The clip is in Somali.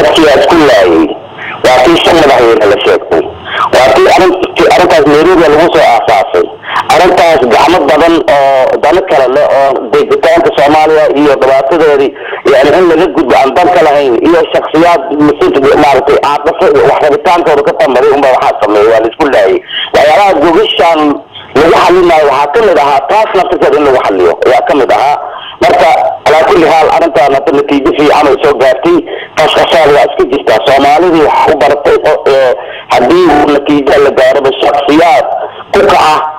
dadkii isku laayay waa tii shan madaxweyne la sheegtay waa tii arrintaas Nairobi lagu soo aasaasay arrintaas gacmo badan oo dal kale leh oo deegaanka Soomaaliya iyo dhibaatadeedii yani in laga gudbo aan dalka lahayn iyo shakhsiyaad mas'uul maartay aadafo wax rabitaankooda ka tamaray uma waxa sameeyay waa la isku laayay waxyaalaha goobishan lagu xalinayo waxa kamid ahaa taas nafteeda in lagu xaliyo ayaa kamid ahaa marka ala kulli haal arrintan natiijo fiican oo soo gaartay qasqasaad waa iska jirtaa Soomaalida wax u bartay haddii natiijo la gaaro shakhsiyaad ku kaca